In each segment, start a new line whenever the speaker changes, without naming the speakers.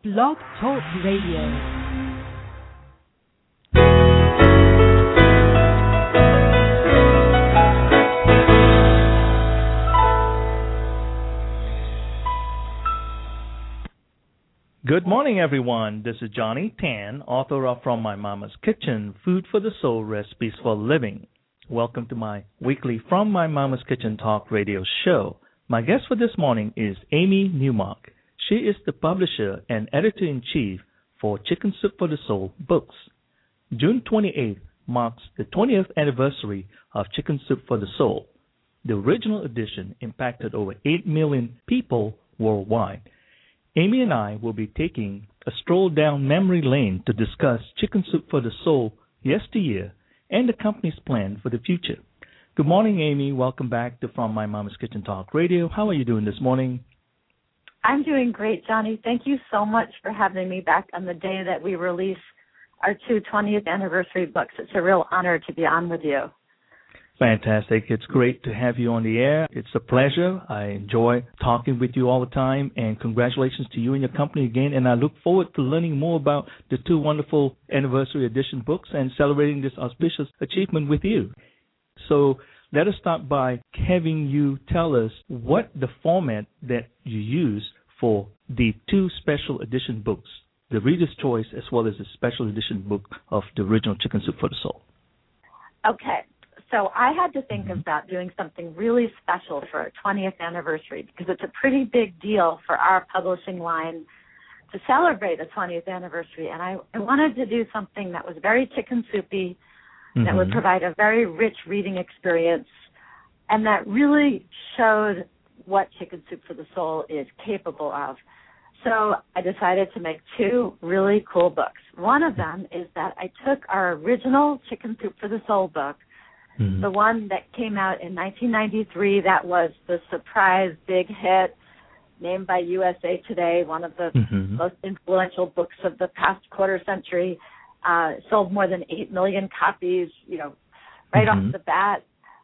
Blog Talk Radio.
Good morning, everyone. This is Johnny Tan, author of From My Mama's Kitchen, Food for the Soul, Recipes for Living. Welcome to my weekly From My Mama's Kitchen Talk radio show. My guest for this morning is Amy Newmark. She is the publisher and editor-in-chief for Chicken Soup for the Soul books. June 28th marks the 20th anniversary of Chicken Soup for the Soul. The original edition impacted over 8 million people worldwide. Amy and I will be taking a stroll down memory lane to discuss Chicken Soup for the Soul yesteryear and the company's plan for the future. Good morning, Amy. Welcome back to From My Mama's Kitchen Talk Radio. How are you doing this morning?
I'm doing great, Johnny. Thank you so much for having me back on the day that we release our 20th anniversary books. It's a real honor to be on with you.
Fantastic. It's great to have you on the air. It's a pleasure. I enjoy talking with you all the time, and congratulations to you and your company again. And I look forward to learning more about the 2 wonderful anniversary edition books and celebrating this auspicious achievement with you. So let us start by having you tell us what the format that you use for the 2 special edition books, the Reader's Choice as well as the special edition book of the original Chicken Soup for the Soul.
Okay. So I had to think about doing something really special for our 20th anniversary because it's a pretty big deal for our publishing line to celebrate the 20th anniversary. And I wanted to do something that was very chicken soupy, that would provide a very rich reading experience, and that really showed what Chicken Soup for the Soul is capable of. So I decided to make 2 really cool books. One of them is that I took our original Chicken Soup for the Soul book, the one that came out in 1993, that was the surprise big hit, named by USA Today, one of the most influential books of the past quarter century, sold more than 8 million copies, right off the bat.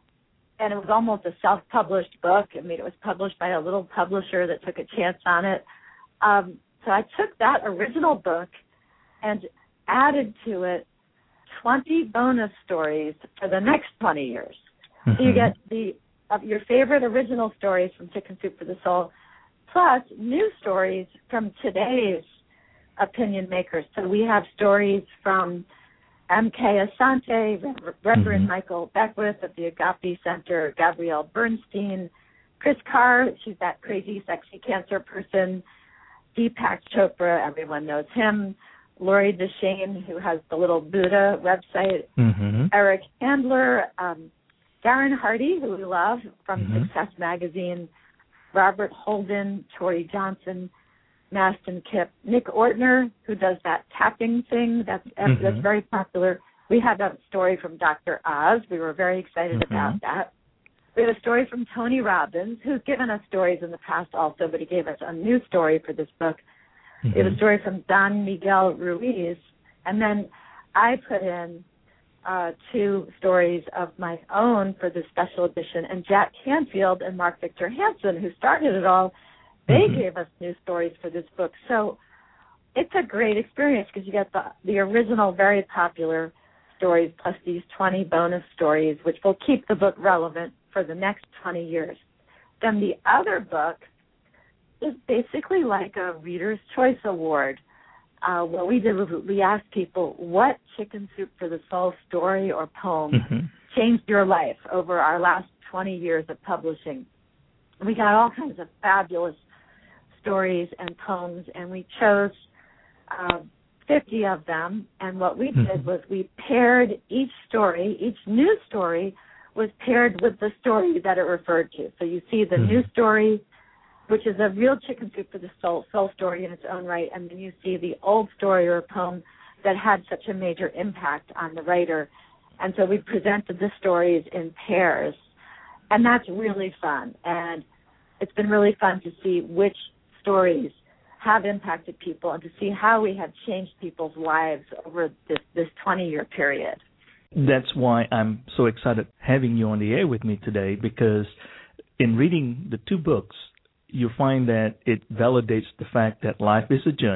And it was almost a self-published book. I mean, it was published by a little publisher that took a chance on it. So I took that original book and added to it 20 bonus stories for the next 20 years. So you get your favorite original stories from Chicken Soup for the Soul, plus new stories from today's opinion makers. So we have stories from M.K. Asante, Reverend Michael Beckwith of the Agape Center, Gabrielle Bernstein, Chris Carr, she's that crazy, sexy cancer person, Deepak Chopra, everyone knows him, Lori Deshane, who has the Little Buddha website, Eric Handler, Darren Hardy, who we love from Success Magazine, Robert Holden, Tori Johnson, Maston Kipp, Nick Ortner, who does that tapping thing that's very popular. We had a story from Dr. Oz. We were very excited about that. We had a story from Tony Robbins, who's given us stories in the past also, but he gave us a new story for this book. We have a story from Don Miguel Ruiz, and then I put in 2 stories of my own for this special edition, and Jack Canfield and Mark Victor Hansen, who started it all, they gave us new stories for this book. So it's a great experience because you get the original very popular stories plus these 20 bonus stories, which will keep the book relevant for the next 20 years. Then the other book is basically like a Reader's Choice Award. What we did was we asked people, what Chicken Soup for the Soul story or poem changed your life over our last 20 years of publishing? We got all kinds of fabulous stories and poems, and we chose 50 of them. And what we did was we paired each story, each new story was paired with the story that it referred to. So you see the new story, which is a real Chicken Soup for the Soul story in its own right, and then you see the old story or poem that had such a major impact on the writer. And so we presented the stories in pairs, and that's really fun. And it's been really fun to see which stories have impacted people and to see how we have changed people's lives over this 20-year period.
That's why I'm so excited having you on the air with me today, because in reading the 2 books, you find that it validates the fact that life is a journey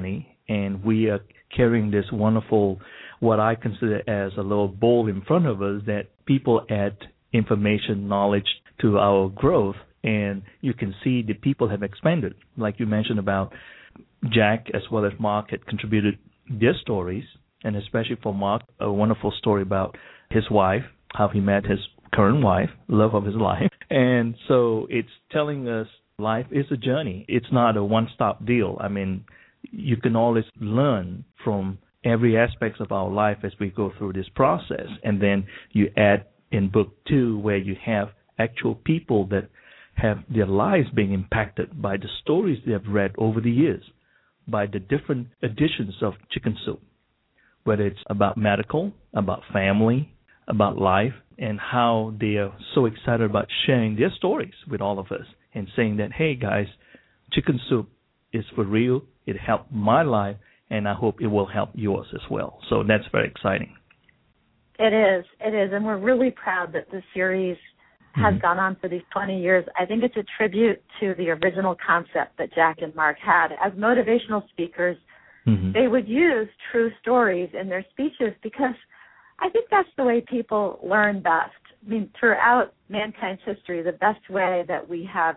and we are carrying this wonderful, what I consider as a little bowl in front of us that people add information, knowledge to our growth, and you can see the people have expanded. Like you mentioned about Jack as well as Mark had contributed their stories, and especially for Mark, a wonderful story about his wife, how he met his current wife, love of his life. And so it's telling us life is a journey. It's not a one-stop deal. I mean, you can always learn from every aspect of our life as we go through this process. And then you add in book 2 where you have actual people that have their lives being impacted by the stories they have read over the years, by the different editions of Chicken Soup, whether it's about medical, about family, about life, and how they are so excited about sharing their stories with all of us and saying that, hey, guys, Chicken Soup is for real. It helped my life, and I hope it will help yours as well. So that's very exciting.
It is, and we're really proud that the series has gone on for these 20 years. I think it's a tribute to the original concept that Jack and Mark had. As motivational speakers, they would use true stories in their speeches because I think that's the way people learn best. I mean, throughout mankind's history, the best way that we have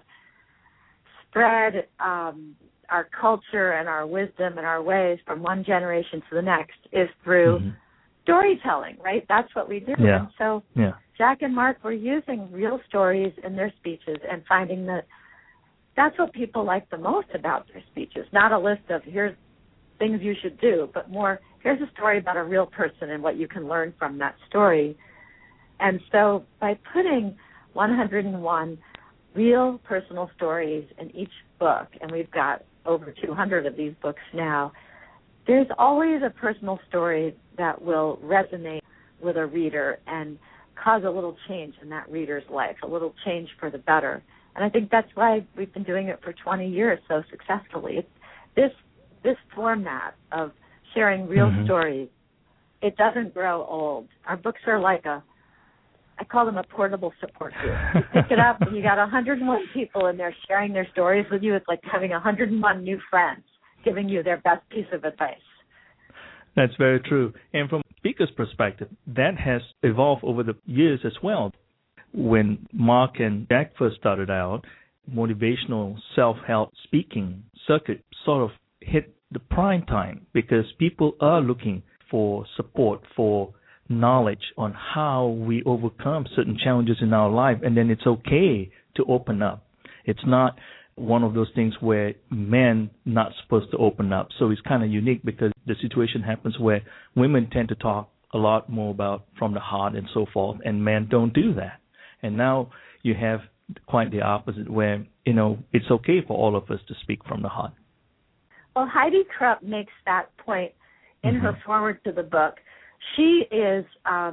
spread our culture and our wisdom and our ways from one generation to the next is through storytelling, right? That's what we do.
Yeah.
And so Jack and Mark were using real stories in their speeches and finding that that's what people like the most about their speeches, not a list of here's things you should do, but more here's a story about a real person and what you can learn from that story. And so by putting 101 real personal stories in each book, and we've got over 200 of these books now, there's always a personal story that will resonate with a reader and cause a little change in that reader's life, a little change for the better. And I think that's why we've been doing it for 20 years so successfully. This format of sharing real stories, it doesn't grow old. Our books are like I call them a portable support group. You pick it up and you got 101 people in there sharing their stories with you. It's like having 101 new friends giving you their best piece of advice.
That's very true. And from a speaker's perspective, that has evolved over the years as well. When Mark and Jack first started out, motivational self-help speaking circuit sort of hit the prime time because people are looking for support, for knowledge on how we overcome certain challenges in our life, and then it's okay to open up. It's not one of those things where men not supposed to open up. So it's kind of unique because the situation happens where women tend to talk a lot more about from the heart and so forth, and men don't do that. And now you have quite the opposite where, it's okay for all of us to speak from the heart.
Well, Heidi Krupp makes that point in her foreword to the book. She is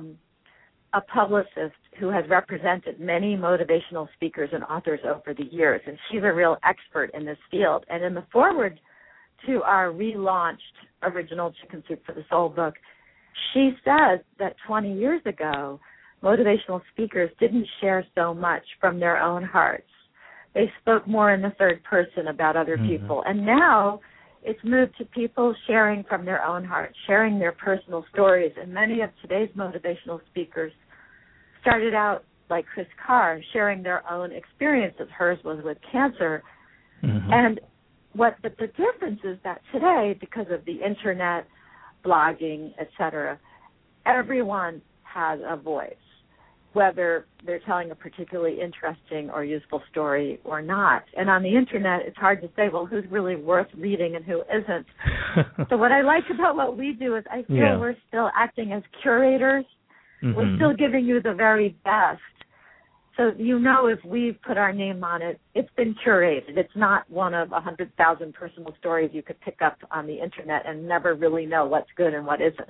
a publicist who has represented many motivational speakers and authors over the years, and she's a real expert in this field. And in the foreword to our relaunched original Chicken Soup for the Soul book, she says that 20 years ago, motivational speakers didn't share so much from their own hearts. They spoke more in the third person about other people. And now it's moved to people sharing from their own hearts, sharing their personal stories. And many of today's motivational speakers started out like Chris Carr, sharing their own experiences. Hers was with cancer. And but the difference is that today, because of the internet, blogging, etc., everyone has a voice, whether they're telling a particularly interesting or useful story or not. And on the internet, it's hard to say, well, who's really worth reading and who isn't. So what I like about what we do is I feel we're still acting as curators. We're still giving you the very best. So if we've put our name on it, it's been curated. It's not one of 100,000 personal stories you could pick up on the internet and never really know what's good and what isn't.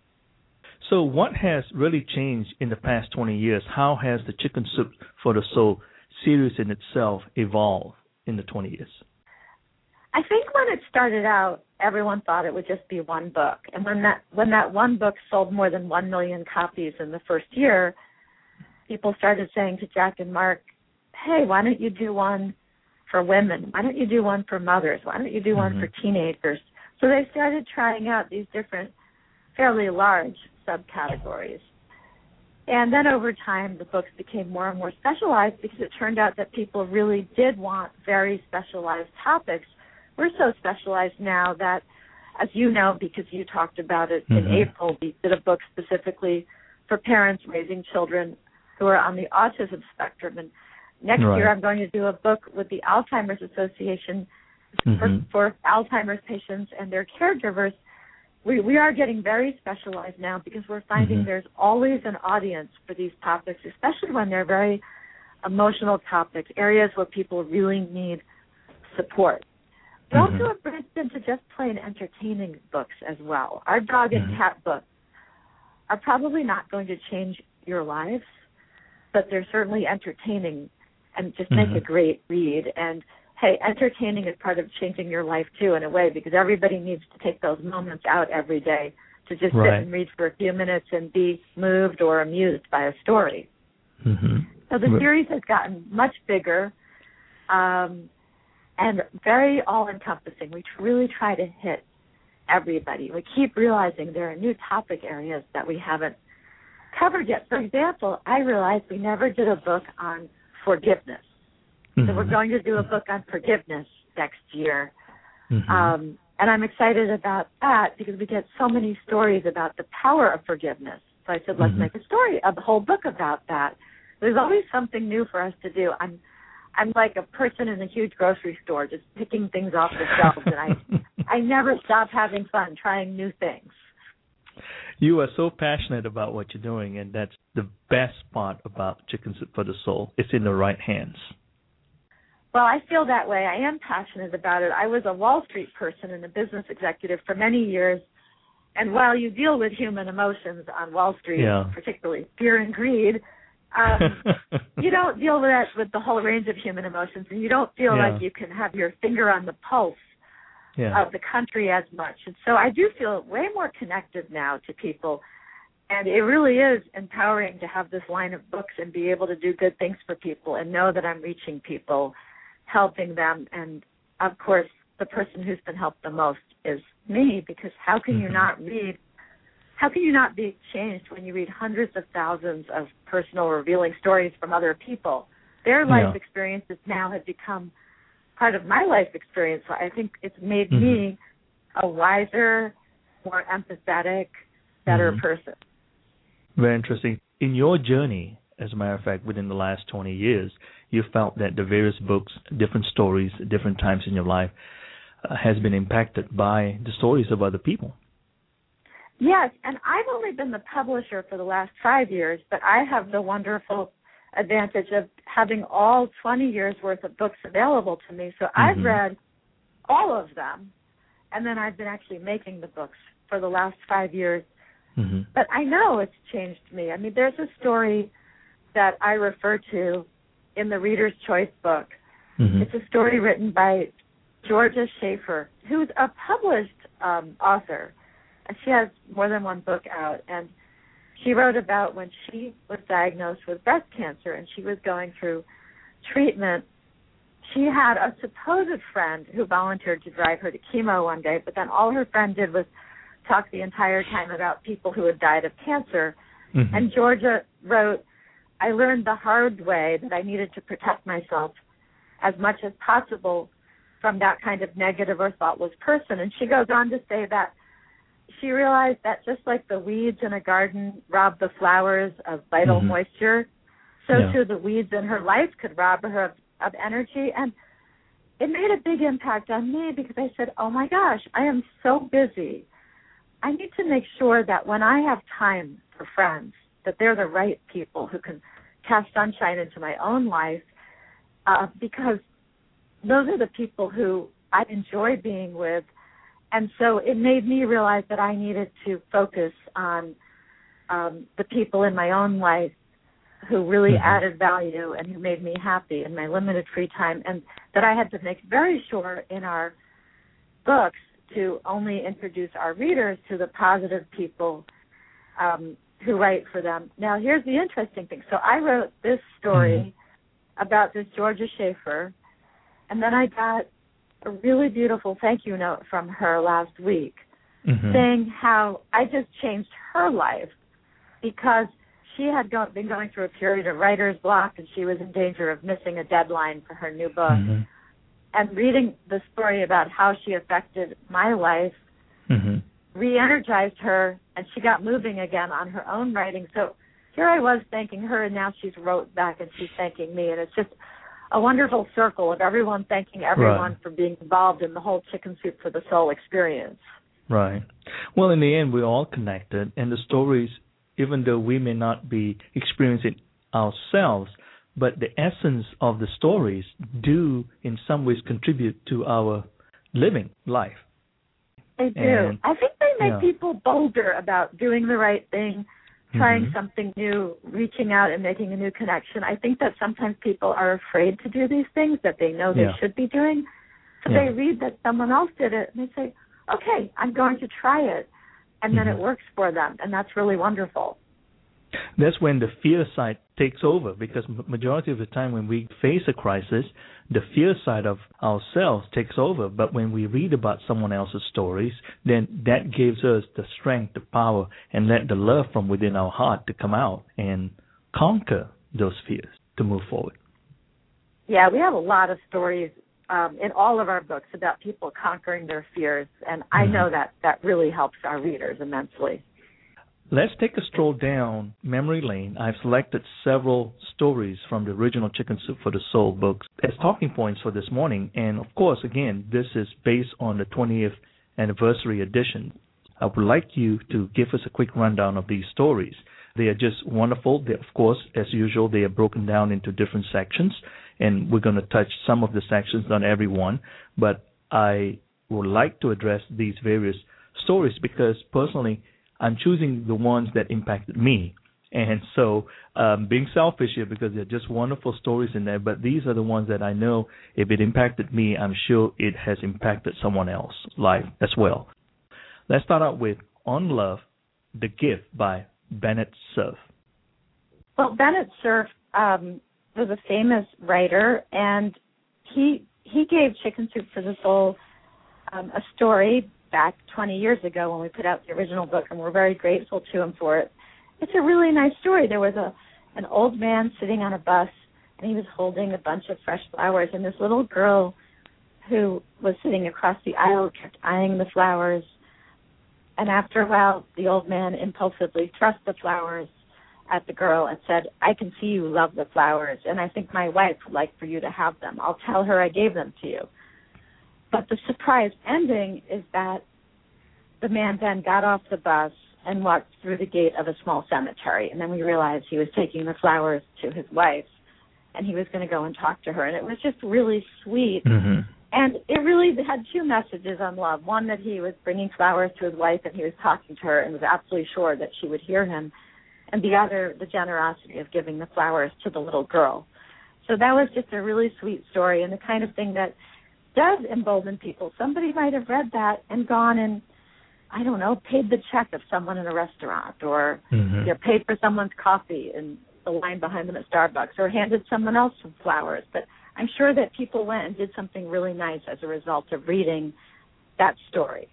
So what has really changed in the past 20 years? How has the Chicken Soup for the Soul series in itself evolved in the 20 years?
I think when it started out, everyone thought it would just be one book. And when that one book sold more than 1 million copies in the first year, people started saying to Jack and Mark, hey, why don't you do one for women? Why don't you do one for mothers? Why don't you do one for teenagers? So they started trying out these different, fairly large subcategories. And then over time, the books became more and more specialized because it turned out that people really did want very specialized topics. We're so specialized now that, as you know, because you talked about it in April, we did a book specifically for parents raising children who are on the autism spectrum. And next year I'm going to do a book with the Alzheimer's Association for Alzheimer's patients and their caregivers. We are getting very specialized now because we're finding there's always an audience for these topics, especially when they're very emotional topics, areas where people really need support. We also have branched into just plain entertaining books as well. Our dog and cat books are probably not going to change your lives, but they're certainly entertaining and just make a great read. And hey, entertaining is part of changing your life, too, in a way, because everybody needs to take those moments out every day to just sit and read for a few minutes and be moved or amused by a story. So the series has gotten much bigger and very all-encompassing. We really try to hit everybody. We keep realizing there are new topic areas that we haven't covered yet. For example, I realized we never did a book on forgiveness. So we're going to do a book on forgiveness next year. And I'm excited about that because we get so many stories about the power of forgiveness. So I said, let's make a story, a whole book about that. There's always something new for us to do. I'm like a person in a huge grocery store just picking things off the shelves, and I never stop having fun trying new things.
You are so passionate about what you're doing, and that's the best part about Chicken Soup for the Soul. It's in the right hands.
Well, I feel that way. I am passionate about it. I was a Wall Street person and a business executive for many years. And while you deal with human emotions on Wall Street, particularly fear and greed, you don't deal with that with the whole range of human emotions, and you don't feel like you can have your finger on the pulse of the country as much. And so I do feel way more connected now to people. And it really is empowering to have this line of books and be able to do good things for people and know that I'm reaching people, helping them. And, of course, the person who's been helped the most is me, because how can you not read, how can you not be changed when you read hundreds of thousands of personal revealing stories from other people? Their life experiences now have become part of my life experience. So I think it's made me a wiser, more empathetic, better person.
Very interesting. In your journey, as a matter of fact, within the last 20 years, you felt that the various books, different stories, different times in your life has been impacted by the stories of other people.
Yes, and I've only been the publisher for the last 5 years, but I have the wonderful advantage of having all 20 years' worth of books available to me. So I've read all of them, and then I've been actually making the books for the last 5 years. But I know it's changed me. I mean, there's a story that I refer to in the Reader's Choice book. It's a story written by Georgia Schaefer, who's a published author. She has more than one book out, and she wrote about when she was diagnosed with breast cancer and she was going through treatment. She had a supposed friend who volunteered to drive her to chemo one day, but then all her friend did was talk the entire time about people who had died of cancer. And Georgia wrote, I learned the hard way that I needed to protect myself as much as possible from that kind of negative or thoughtless person. And she goes on to say that she realized that just like the weeds in a garden rob the flowers of vital moisture, so too the weeds in her life could rob her of energy. And it made a big impact on me because I said, oh my gosh, I am so busy. I need to make sure that when I have time for friends, that they're the right people who can cast sunshine into my own life, because those are the people who I enjoy being with. And so it made me realize that I needed to focus on the people in my own life who really added value and who made me happy in my limited free time, and that I had to make very sure in our books to only introduce our readers to the positive people who write for them. Now, here's the interesting thing. So I wrote this story about this Georgia Schaefer, and then I got a really beautiful thank you note from her last week,
Mm-hmm.
saying how I just changed her life because she had been going through a period of writer's block, and she was in danger of missing a deadline for her new book.
Mm-hmm.
And reading the story about how she affected my life
Mm-hmm.
re-energized her, and she got moving again on her own writing. So here I was thanking her, and now she's wrote back and she's thanking me, and it's just a wonderful circle of everyone thanking everyone for being involved in the whole Chicken Soup for the Soul experience.
Right. Well, in the end, we're all connected, and the stories, even though we may not be experiencing ourselves, but the essence of the stories do, in some ways, contribute to our living life.
They do.
And,
I think they make people bolder about doing the right thing, trying something new, reaching out and making a new connection. I think that sometimes people are afraid to do these things that they know they should be doing. So they read that someone else did it, and they say, okay, I'm going to try it. And then it works for them, and that's really wonderful.
That's when the fear side takes over, because majority of the time when we face a crisis, the fear side of ourselves takes over. But when we read about someone else's stories, then that gives us the strength, the power, and let the love from within our heart to come out and conquer those fears to move forward.
Yeah, we have a lot of stories in all of our books about people conquering their fears, and I know that really helps our readers immensely.
Let's take a stroll down memory lane. I've selected several stories from the original Chicken Soup for the Soul books as talking points for this morning. And, of course, again, this is based on the 20th anniversary edition. I would like you to give us a quick rundown of these stories. They are just wonderful. They, of course, as usual, they are broken down into different sections, and we're going to touch some of the sections, not every one. But I would like to address these various stories because, personally, I'm choosing the ones that impacted me. And so being selfish here because they're just wonderful stories in there, but these are the ones that I know if it impacted me, I'm sure it has impacted someone else's life as well. Let's start out with On Love, The Gift by Bennett Cerf.
Well, Bennett Cerf was a famous writer, and he gave Chicken Soup for the Soul a story back 20 years ago when we put out the original book, and we're very grateful to him for it. It's a really nice story. There was an old man sitting on a bus, and he was holding a bunch of fresh flowers, and this little girl who was sitting across the aisle kept eyeing the flowers, and after a while, the old man impulsively thrust the flowers at the girl and said, I can see you love the flowers, and I think my wife would like for you to have them. I'll tell her I gave them to you. But the surprise ending is that the man then got off the bus and walked through the gate of a small cemetery. And then we realized he was taking the flowers to his wife, and he was going to go and talk to her. And it was just really sweet. Mm-hmm. And it really had two messages on love. One, that he was bringing flowers to his wife, and he was talking to her and was absolutely sure that she would hear him. And the other, the generosity of giving the flowers to the little girl. So that was just a really sweet story, and the kind of thing that does embolden people. Somebody might have read that and gone and, I don't know, paid the check of someone in a restaurant, or paid for someone's coffee in the line behind them at Starbucks, or handed someone else some flowers. But I'm sure that people went and did something really nice as a result of reading that story.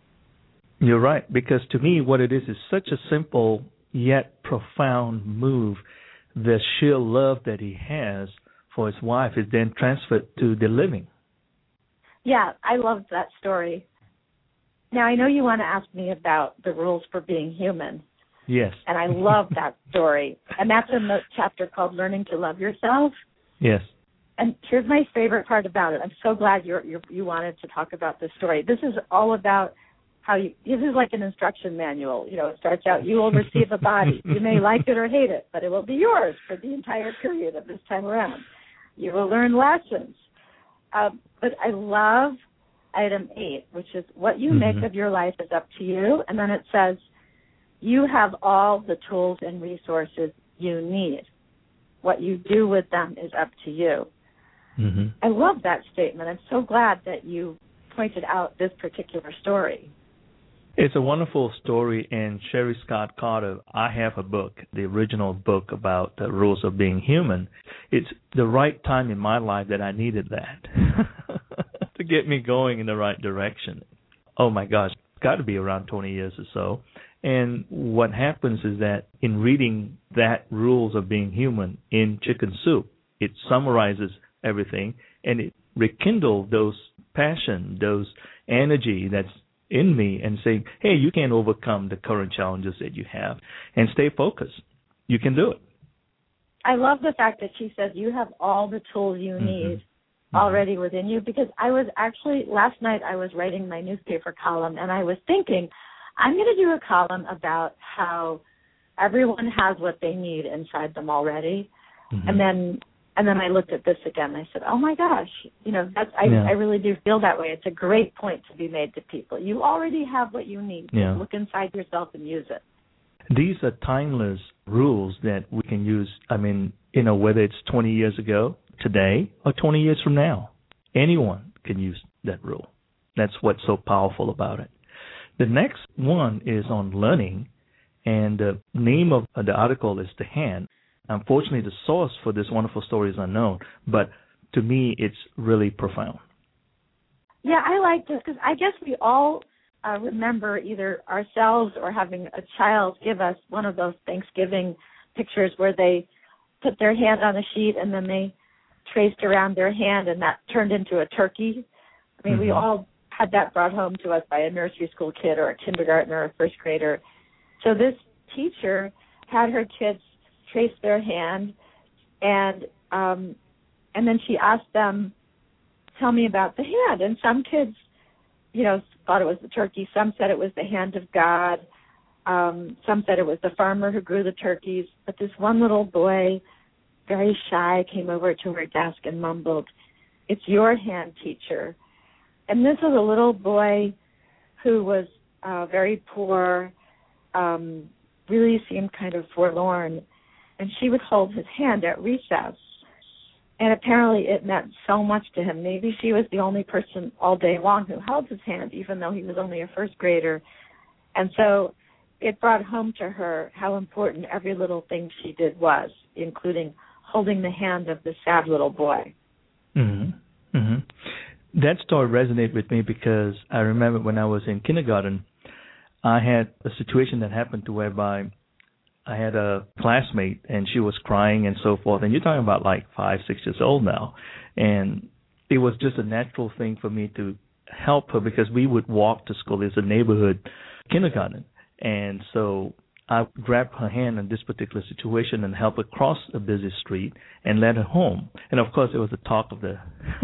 You're right, because to me what it is such a simple yet profound move. The sheer love that he has for his wife is then transferred to the living.
Yeah, I loved that story. Now, I know you want to ask me about the rules for being human.
Yes.
And I love that story. And that's in the chapter called Learning to Love Yourself.
Yes.
And here's my favorite part about it. I'm so glad you wanted to talk about this story. This is all about how this is like an instruction manual. You know, it starts out, you will receive a body. You may like it or hate it, but it will be yours for the entire period of this time around. You will learn lessons. But I love item 8, which is what you make of your life is up to you. And then it says, you have all the tools and resources you need. What you do with them is up to you. Mm-hmm. I love that statement. I'm so glad that you pointed out this particular story.
It's a wonderful story, and Sherry Scott Carter, I have a book, the original book about the rules of being human. It's the right time in my life that I needed that to get me going in the right direction. Oh my gosh, it's got to be around 20 years or so. And what happens is that in reading that Rules of Being Human in Chicken Soup, it summarizes everything and it rekindled those passion, those energy that's in me and saying, hey, you can overcome the current challenges that you have and stay focused. You can do it.
I love the fact that she says you have all the tools you need already within you, because I was actually, last night I was writing my newspaper column and I was thinking, I'm going to do a column about how everyone has what they need inside them already. And then I looked at this again and I said, oh my gosh, I really do feel that way. It's a great point to be made to people. You already have what you need. Yeah. Look inside yourself and use it.
These are timeless rules that we can use, whether it's 20 years ago, today, or 20 years from now. Anyone can use that rule. That's what's so powerful about it. The next one is on learning, and the name of the article is The Hand. Unfortunately, the source for this wonderful story is unknown, but to me, it's really profound.
Yeah, I like this because I guess we all remember either ourselves or having a child give us one of those Thanksgiving pictures where they put their hand on a sheet and then they traced around their hand and that turned into a turkey. I mean, we all had that brought home to us by a nursery school kid or a kindergartner or a first grader. So this teacher had her kids trace their hand, and then she asked them, tell me about the hand. And some kids, thought it was the turkey. Some said it was the hand of God. Some said it was the farmer who grew the turkeys. But this one little boy, very shy, came over to her desk and mumbled, it's your hand, teacher. And this was a little boy who was very poor, really seemed kind of forlorn. And she would hold his hand at recess. And apparently it meant so much to him. Maybe she was the only person all day long who held his hand, even though he was only a first grader. And so it brought home to her how important every little thing she did was, including holding the hand of the sad little boy.
That story resonated with me because I remember when I was in kindergarten, I had a situation that happened to whereby I had a classmate and she was crying and so forth. And you're talking about like 5, 6 years old now. And it was just a natural thing for me to help her because we would walk to school. It's a neighborhood kindergarten. And so I grabbed her hand in this particular situation and helped her cross a busy street and led her home. And, of course, it was the talk of the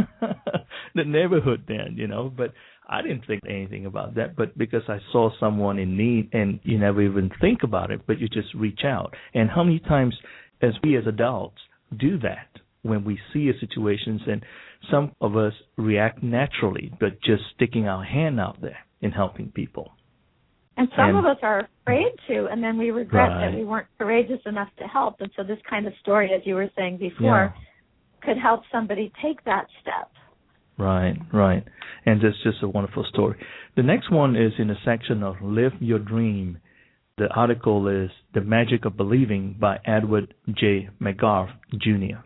the neighborhood then, but I didn't think anything about that. But because I saw someone in need and you never even think about it, but you just reach out. And how many times as we as adults do that when we see a situations and some of us react naturally, but just sticking our hand out there and helping people.
And some of us are afraid to, and then we regret that we weren't courageous enough to help. And so this kind of story, as you were saying before, could help somebody take that step.
Right. And that's just a wonderful story. The next one is in a section of Live Your Dream. The article is The Magic of Believing by Edward J. McGarth, Jr.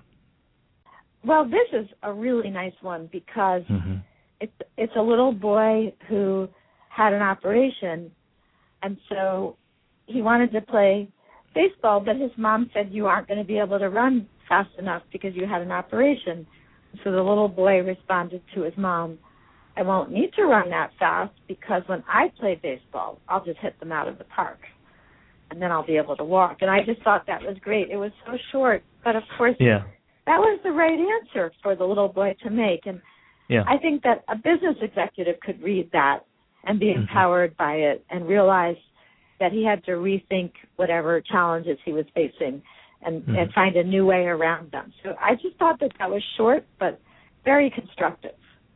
Well, this is a really nice one because it's a little boy who had an operation. And so he wanted to play baseball, but his mom said, you aren't going to be able to run fast enough because you had an operation. So the little boy responded to his mom, I won't need to run that fast because when I play baseball, I'll just hit them out of the park, and then I'll be able to walk. And I just thought that was great. It was so short, but of course that was the right answer for the little boy to make. And I think that a business executive could read that and be empowered by it and realize that he had to rethink whatever challenges he was facing and find a new way around them. So I just thought that was short but very constructive.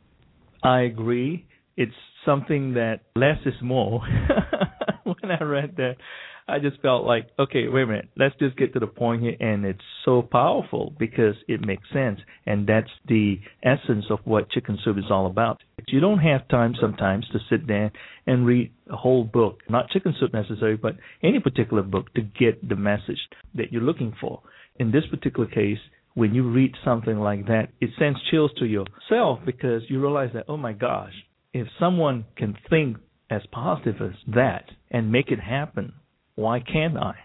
I agree. It's something that less is more. When I read that, I just felt like, okay, wait a minute, let's just get to the point here. And it's so powerful because it makes sense. And that's the essence of what Chicken Soup is all about. You don't have time sometimes to sit there and read a whole book, not Chicken Soup necessarily, but any particular book to get the message that you're looking for. In this particular case, when you read something like that, it sends chills to yourself because you realize that, oh my gosh, if someone can think as positive as that and make it happen, why can't I?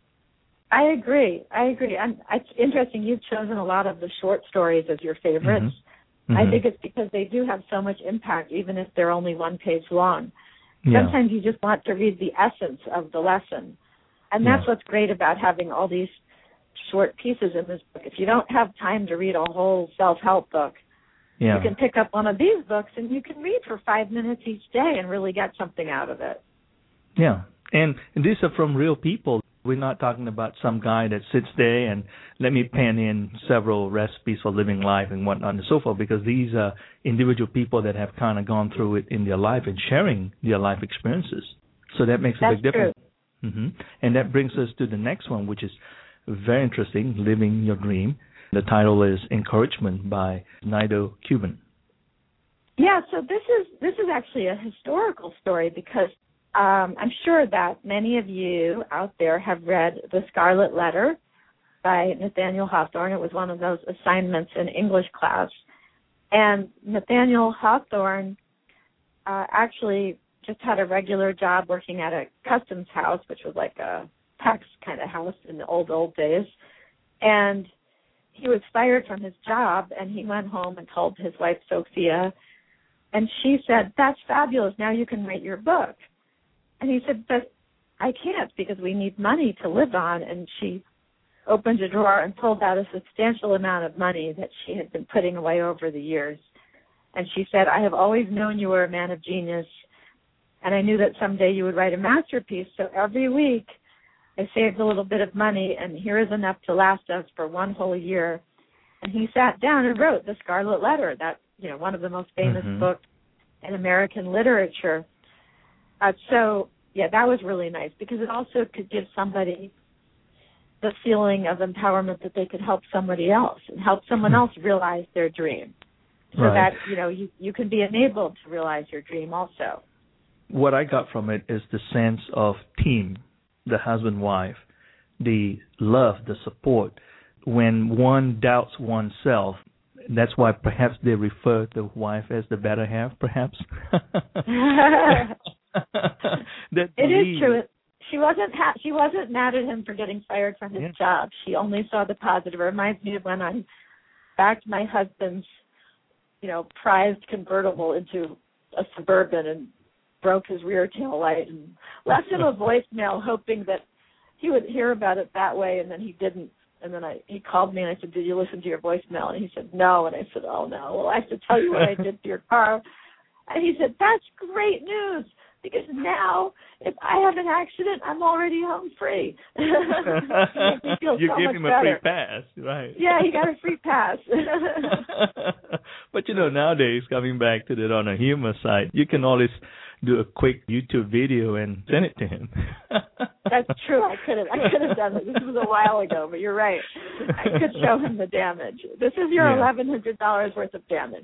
I agree. And it's interesting you've chosen a lot of the short stories as your favorites.
Mm-hmm.
I think it's because they do have so much impact, even if they're only one page long.
Yeah.
Sometimes you just want to read the essence of the lesson. And that's what's great about having all these short pieces in this book. If you don't have time to read a whole self-help book, you can pick up one of these books and you can read for 5 minutes each day and really get something out of it.
Yeah, and these are from real people. We're not talking about some guy that sits there and let me pen in several recipes for living life and whatnot and so forth, because these are individual people that have kind of gone through it in their life and sharing their life experiences. So that makes a big difference. Mm-hmm. And that brings us to the next one, which is very interesting, Living Your Dream. The title is Encouragement by Nido Cuban.
Yeah, so this is actually a historical story because I'm sure that many of you out there have read The Scarlet Letter by Nathaniel Hawthorne. It was one of those assignments in English class. And Nathaniel Hawthorne actually just had a regular job working at a customs house, which was like a tax kind of house in the old days. And he was fired from his job, and he went home and told his wife, Sophia, and she said, "That's fabulous. Now you can write your book." And he said, "But I can't because we need money to live on." And she opened a drawer and pulled out a substantial amount of money that she had been putting away over the years. And she said, "I have always known you were a man of genius, and I knew that someday you would write a masterpiece. So every week I saved a little bit of money, and here is enough to last us for one whole year." And he sat down and wrote The Scarlet Letter, that, one of the most famous books in American literature. So that was really nice because it also could give somebody the feeling of empowerment that they could help somebody else and help someone else realize their dream. So that, you can be enabled to realize your dream also.
What I got from it is the sense of team, the husband-wife, the love, the support. When one doubts oneself, that's why perhaps they refer the wife as the better half, perhaps.
It is true. She wasn't mad at him for getting fired from his job. She only saw the positive. It reminds me of when I backed my husband's, prized convertible into a Suburban and broke his rear tail light and left him a voicemail hoping that he would hear about it that way, and then he didn't. And then he called me and I said, "Did you listen to your voicemail?" And he said, "No." And I said, "Oh, no. Well, I have to tell you what I did to your car." And he said, "That's great news, because now if I have an accident, I'm already home free."
You
so
gave him a free pass, right?
Yeah, he got a free pass.
But, nowadays, coming back to the on a humor side, you can always do a quick YouTube video and send it to him.
That's true. I could have done it. This was a while ago, but you're right. I could show him the damage. This is your $1,100 worth of damage.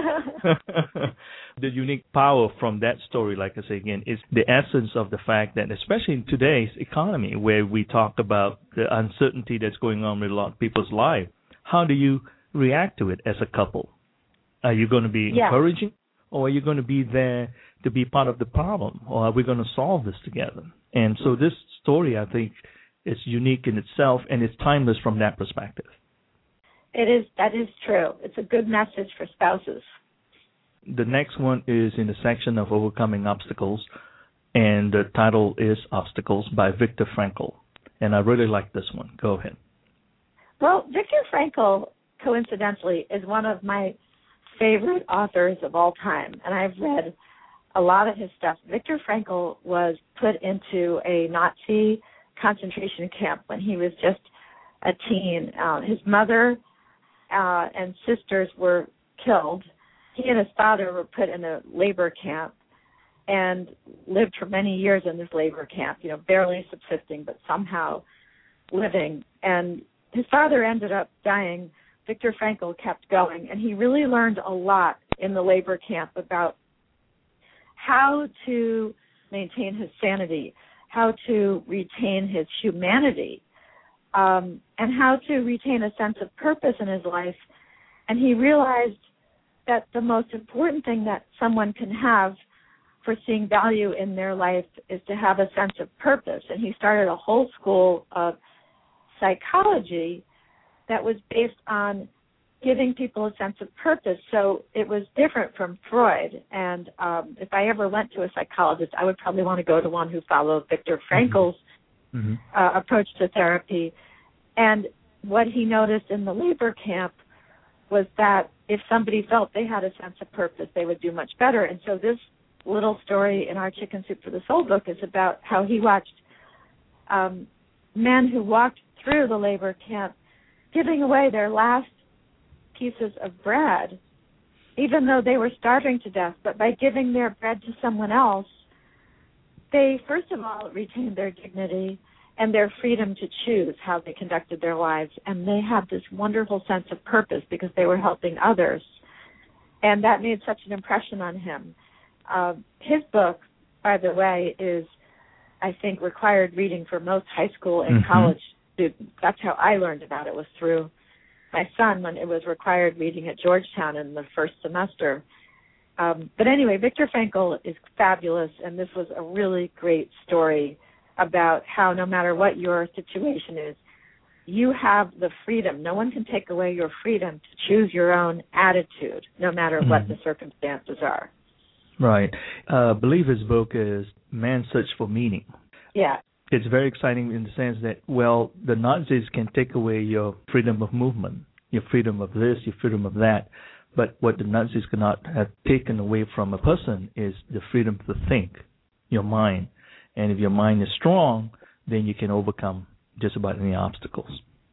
The unique power from that story, like I say again, is the essence of the fact that, especially in today's economy, where we talk about the uncertainty that's going on with a lot of people's lives, how do you react to it as a couple? Are you going to be encouraging, or are you going to be there to be part of the problem, or are we going to solve this together? And so this story, I think, is unique in itself, and it's timeless from that perspective.
It is. That is true. It's a good message for spouses.
The next one is in the section of Overcoming Obstacles, and the title is Obstacles by Viktor Frankl. And I really like this one. Go ahead.
Well, Viktor Frankl, coincidentally, is one of my favorite authors of all time, and I've read a lot of his stuff. Viktor Frankl was put into a Nazi concentration camp when he was just a teen. His mother and sisters were killed. He and his father were put in a labor camp and lived for many years in this labor camp, barely subsisting, but somehow living. And his father ended up dying. Viktor Frankl kept going, and he really learned a lot in the labor camp about how to maintain his sanity, how to retain his humanity and how to retain a sense of purpose in his life. And he realized that the most important thing that someone can have for seeing value in their life is to have a sense of purpose. And he started a whole school of psychology that was based on giving people a sense of purpose. So it was different from Freud. And if I ever went to a psychologist, I would probably want to go to one who followed Viktor Frankl's approach to therapy. And what he noticed in the labor camp was that if somebody felt they had a sense of purpose, they would do much better. And so this little story in our Chicken Soup for the Soul book is about how he watched men who walked through the labor camp giving away their last pieces of bread, even though they were starving to death. But by giving their bread to someone else, they, first of all, retained their dignity and their freedom to choose how they conducted their lives. And they had this wonderful sense of purpose because they were helping others. And that made such an impression on him. His book, by the way, is, I think, required reading for most high school and college students. That's how I learned about it, was through my son when it was required reading at Georgetown in the first semester. But anyway, Viktor Frankl is fabulous, and this was a really great story about how no matter what your situation is, you have the freedom. No one can take away your freedom to choose your own attitude, no matter what the circumstances are.
Right. I believe his book is Man's Search for Meaning.
Yeah.
It's very exciting in the sense that, well, the Nazis can take away your freedom of movement, your freedom of this, your freedom of that. But what the Nazis cannot have taken away from a person is the freedom to think, your mind. And if your mind is strong, then you can overcome just about any obstacles.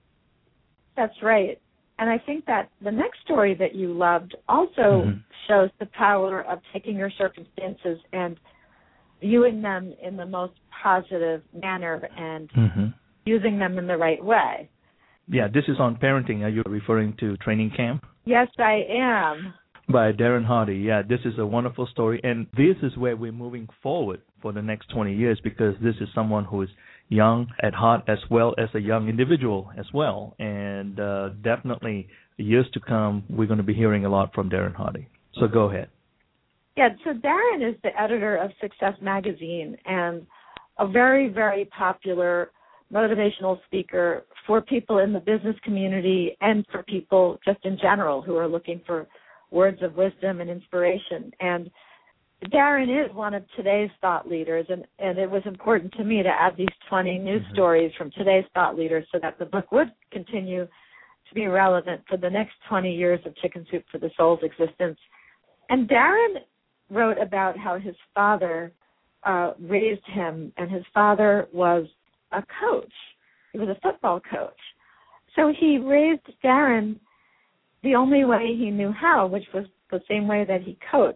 That's right. And I think that the next story that you loved also shows the power of taking your circumstances and viewing them in the most positive manner and using them in the right way.
Yeah, this is on parenting. Are you referring to Training Camp?
Yes, I am.
By Darren Hardy. Yeah, this is a wonderful story. And this is where we're moving forward for the next 20 years because this is someone who is young at heart as well as a young individual as well. And definitely years to come, we're going to be hearing a lot from Darren Hardy. So go ahead.
Yeah, so Darren is the editor of Success Magazine and a very, very popular motivational speaker for people in the business community and for people just in general who are looking for words of wisdom and inspiration. And Darren is one of today's thought leaders, and it was important to me to add these 20 news stories from today's thought leaders so that the book would continue to be relevant for the next 20 years of Chicken Soup for the Soul's existence. And Darren wrote about how his father raised him, and his father was a coach. He was a football coach. So he raised Darren the only way he knew how, which was the same way that he coached.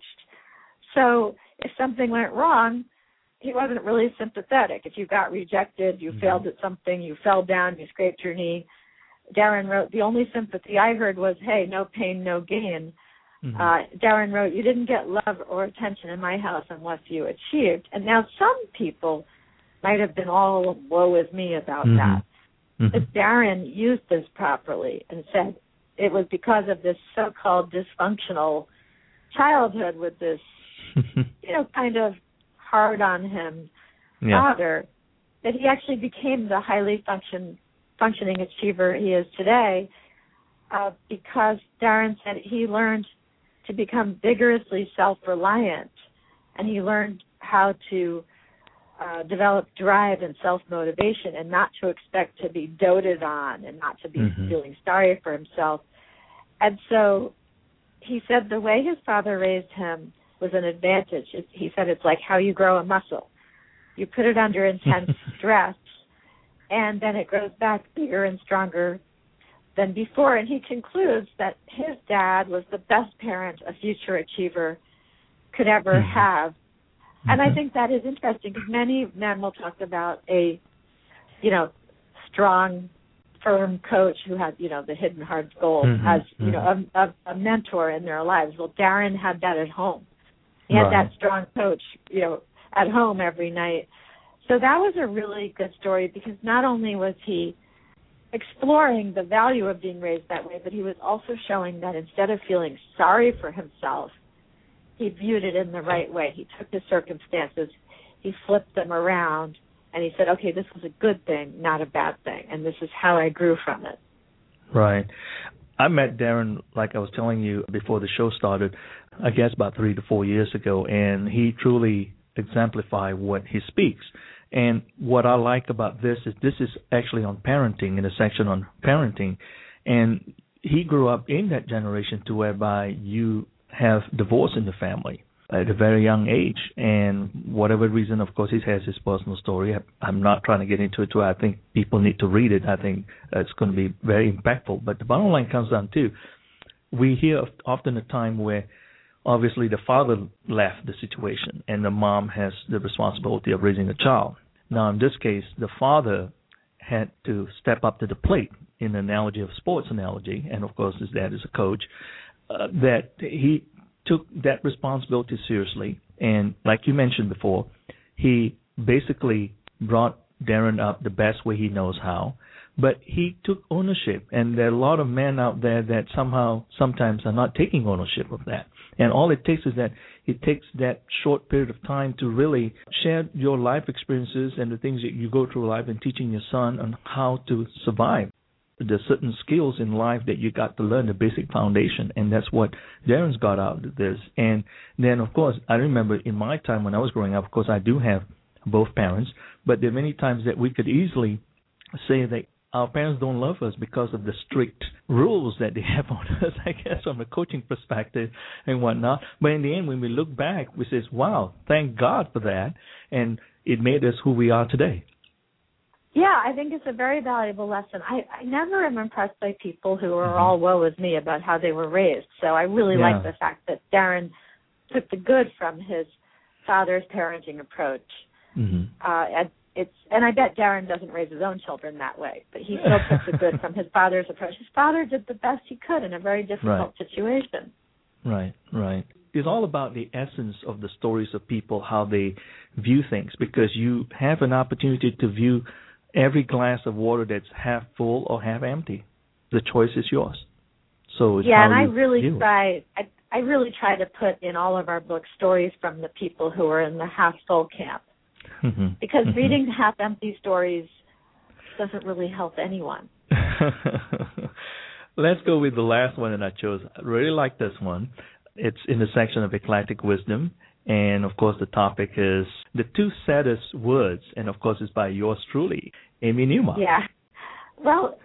So if something went wrong, he wasn't really sympathetic. If you got rejected, you failed at something, you fell down, you scraped your knee, Darren wrote, the only sympathy I heard was, hey, no pain, no gain. Darren wrote, you didn't get love or attention in my house unless you achieved. And now some people might have been all woe is me about that. But Darren used this properly and said it was because of this so-called dysfunctional childhood with this, kind of hard on him father that he actually became the highly functioning achiever he is today because Darren said he learned to become vigorously self-reliant, and he learned how to develop drive and self-motivation and not to expect to be doted on and not to be feeling sorry for himself. And so he said the way his father raised him was an advantage. He said it's like how you grow a muscle. You put it under intense stress, and then it grows back bigger and stronger than before. And he concludes that his dad was the best parent a future achiever could ever have. And I think that is interesting because many men will talk about a, strong, firm coach who had, the hidden hard goals as, a mentor in their lives. Well, Darren had that at home. He had that strong coach, at home every night. So that was a really good story because not only was he exploring the value of being raised that way, but he was also showing that instead of feeling sorry for himself, he viewed it in the right way. He took his circumstances, he flipped them around, and he said, okay, this was a good thing, not a bad thing, and this is how I grew from it.
Right. I met Darren, like I was telling you before the show started, I guess about 3 to 4 years ago, and he truly exemplified what he speaks. And what I like about this is actually on parenting, in a section on parenting, and he grew up in that generation to whereby you have divorce in the family at a very young age, and whatever reason, of course, he has his personal story. I'm not trying to get into it, too. I think people need to read it. I think it's going to be very impactful. But the bottom line comes down to, we hear often a time where obviously the father left the situation and the mom has the responsibility of raising a child. Now, in this case, the father had to step up to the plate, in the analogy of sports analogy, and of course his dad is a coach, that he took that responsibility seriously. And like you mentioned before, he basically brought Darren up the best way he knows how, but he took ownership. And there are a lot of men out there that sometimes are not taking ownership of that. And all it takes is that it takes that short period of time to really share your life experiences and the things that you go through life, and teaching your son on how to survive. There's certain skills in life that you got to learn, the basic foundation, and that's what Darren's got out of this. And then, of course, I remember in my time when I was growing up, of course, I do have both parents, but there are many times that we could easily say that our parents don't love us because of the strict rules that they have on us, I guess, from a coaching perspective and whatnot. But in the end, when we look back, we say, wow, thank God for that, and it made us who we are today.
Yeah, I think it's a very valuable lesson. I never am impressed by people who are all woe with me about how they were raised. So I really like the fact that Darren took the good from his father's parenting approach. And I bet Darren doesn't raise his own children that way, but he still took the good from his father's approach. His father did the best he could in a very difficult situation.
Right. It's all about the essence of the stories of people, how they view things, because you have an opportunity to view every glass of water that's half full or half empty. The choice is yours. So it's
and I really try to put in all of our books stories from the people who are in the half full camp. Because reading half-empty stories doesn't really help anyone.
Let's go with the last one that I chose. I really like this one. It's in the section of eclectic wisdom. And, of course, the topic is the 2 saddest words. And, of course, it's by yours truly, Amy Newmark.
Yeah. Well,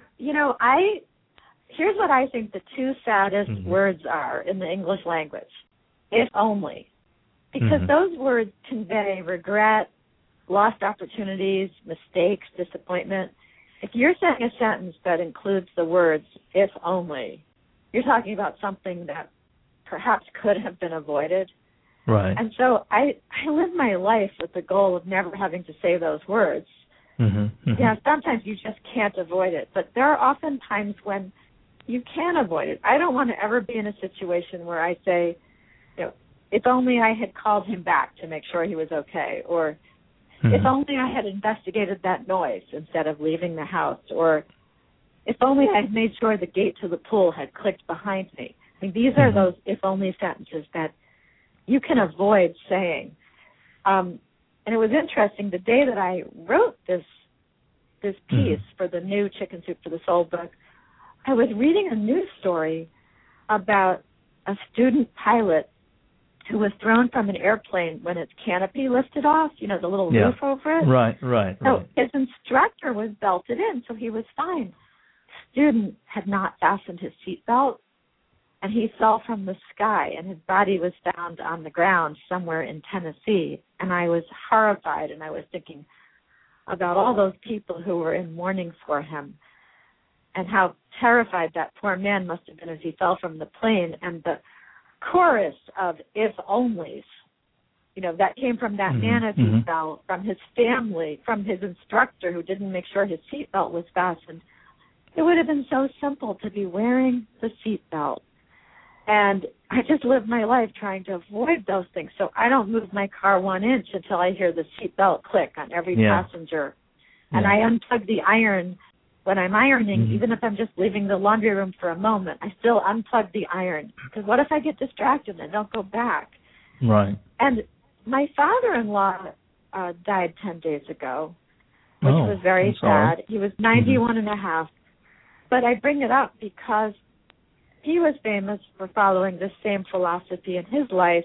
here's what I think the 2 saddest words are in the English language. If only. Because those words convey regret, lost opportunities, mistakes, disappointment. If you're saying a sentence that includes the words, if only, you're talking about something that perhaps could have been avoided.
Right.
And so I live my life with the goal of never having to say those words. Yeah, sometimes you just can't avoid it, but there are often times when you can avoid it. I don't want to ever be in a situation where I say, if only I had called him back to make sure he was okay, or if only I had investigated that noise instead of leaving the house, or if only I had made sure the gate to the pool had clicked behind me. I mean, these are those if only sentences that you can avoid saying. And it was interesting, the day that I wrote this piece for the new Chicken Soup for the Soul book, I was reading a news story about a student pilot who was thrown from an airplane when its canopy lifted off, the little roof over it.
Right.
So his instructor was belted in, so he was fine. The student had not fastened his seatbelt, and he fell from the sky, and his body was found on the ground somewhere in Tennessee. And I was horrified, and I was thinking about all those people who were in mourning for him and how terrified that poor man must have been as he fell from the plane. And the chorus of if onlys, that came from that man as he fell, from his family, from his instructor who didn't make sure his seatbelt was fastened. It would have been so simple to be wearing the seatbelt. And I just live my life trying to avoid those things. So I don't move my car 1 inch until I hear the seatbelt click on every passenger. And I unplug the iron when I'm ironing, even if I'm just leaving the laundry room for a moment, I still unplug the iron. Because what if I get distracted and don't go back?
Right.
And my father-in-law died 10 days ago, which was very sad. He was 91 and a half. But I bring it up because he was famous for following this same philosophy in his life.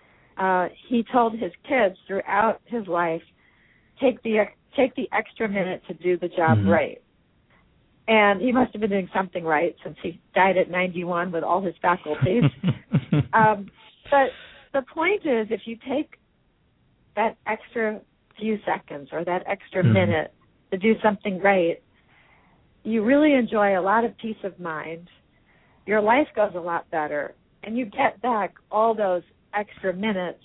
He told his kids throughout his life, take the extra minute to do the job right. And he must have been doing something right since he died at 91 with all his faculties. But the point is, if you take that extra few seconds or that extra minute to do something right, you really enjoy a lot of peace of mind. Your life goes a lot better, and you get back all those extra minutes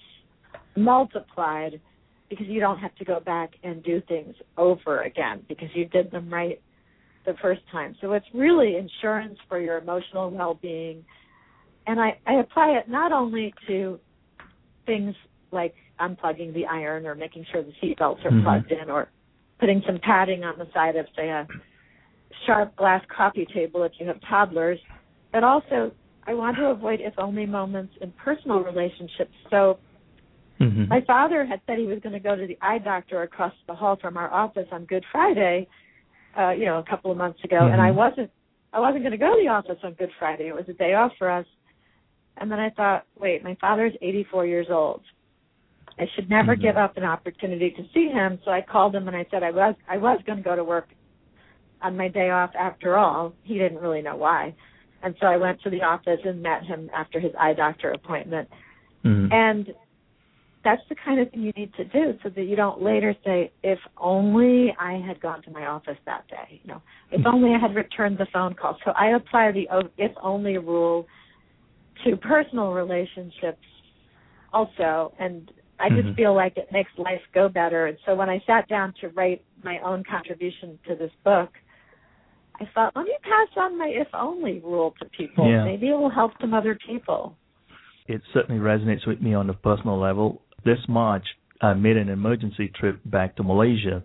multiplied because you don't have to go back and do things over again because you did them right the first time. So it's really insurance for your emotional well-being. And I apply it not only to things like unplugging the iron or making sure the seat belts are plugged in or putting some padding on the side of, say, a sharp glass coffee table if you have toddlers, but also I want to avoid if-only moments in personal relationships. So my father had said he was going to go to the eye doctor across the hall from our office on Good Friday, a couple of months ago, and I wasn't going to go to the office on Good Friday. It was a day off for us. And then I thought, wait, my father's 84 years old. I should never give up an opportunity to see him. So I called him and I said I was going to go to work on my day off after all. He didn't really know why. And so I went to the office and met him after his eye doctor appointment. And that's the kind of thing you need to do so that you don't later say, if only I had gone to my office that day. If only I had returned the phone call. So I apply the if only rule to personal relationships also, and I just feel like it makes life go better. And so when I sat down to write my own contribution to this book, I thought, let me pass on my if only rule to people. Yeah. Maybe it will help some other people.
It certainly resonates with me on the personal level. This March, I made an emergency trip back to Malaysia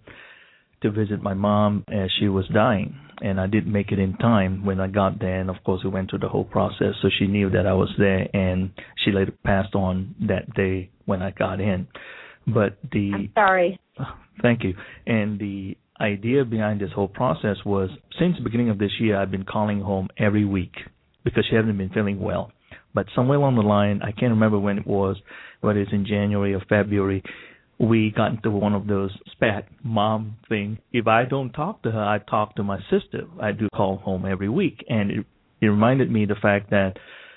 to visit my mom as she was dying. And I didn't make it in time when I got there. And, of course, we went through the whole process. So she knew that I was there, and she later passed on that day when I got in. But
I'm sorry.
Thank you. And the idea behind this whole process was, since the beginning of this year, I've been calling home every week because she hasn't been feeling well. But somewhere along the line, I can't remember when it was, whether it's in January or February, we got into one of those spat mom thing. If I don't talk to her, I talk to my sister. I do call home every week. And it reminded me the fact that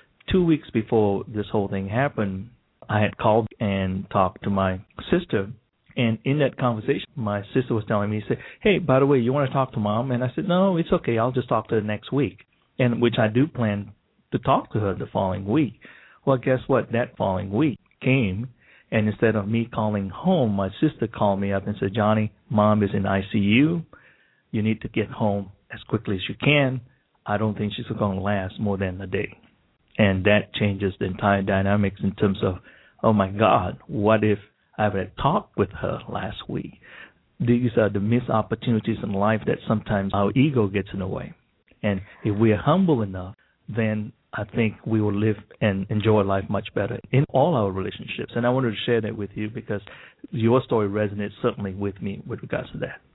2 weeks before this whole thing happened, I had called and talked to my sister. And in that conversation, my sister was telling me, say, hey, by the way, you want to talk to Mom? And I said, no, it's okay. I'll just talk to her next week, and which I do plan to talk to her the following week. Well, guess what? That following week came, and instead of me calling home, my sister called me up and said, Johnny, Mom is in ICU. You need to get home as quickly as you can. I don't think she's going to last more than a day. And that changes the entire dynamics in terms of, oh, my God, what if I had talked with her last week? These are the missed opportunities in life that sometimes our ego gets in the way. And if we are humble enough, then I think we will live and enjoy life much better in all our relationships. And I wanted to share that with you because your story resonates certainly with me with regards to that.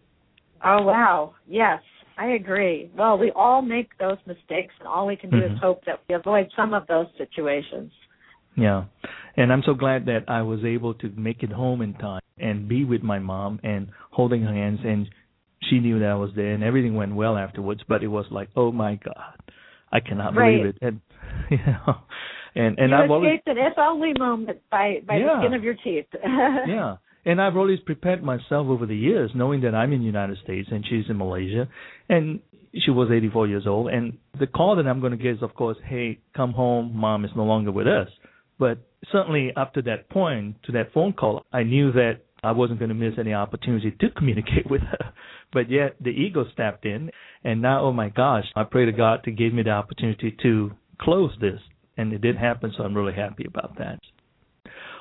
Oh, wow. Yes, I agree. Well, we all make those mistakes, and all we can do is hope that we avoid some of those situations.
Yeah, and I'm so glad that I was able to make it home in time and be with my mom and holding her hands, and she knew that I was there, and everything went well afterwards, but it was like, oh, my God, I cannot believe it. And,
you
I've always
escaped an if-only moment by the skin of your teeth.
Yeah, and I've always prepared myself over the years, knowing that I'm in the United States and she's in Malaysia, and she was 84 years old, and the call that I'm going to get is, of course, hey, come home, Mom is no longer with us. But certainly up to that point, to that phone call, I knew that I wasn't going to miss any opportunity to communicate with her. But yet the ego stepped in, and now, oh, my gosh, I pray to God to give me the opportunity to close this. And it did happen, so I'm really happy about that.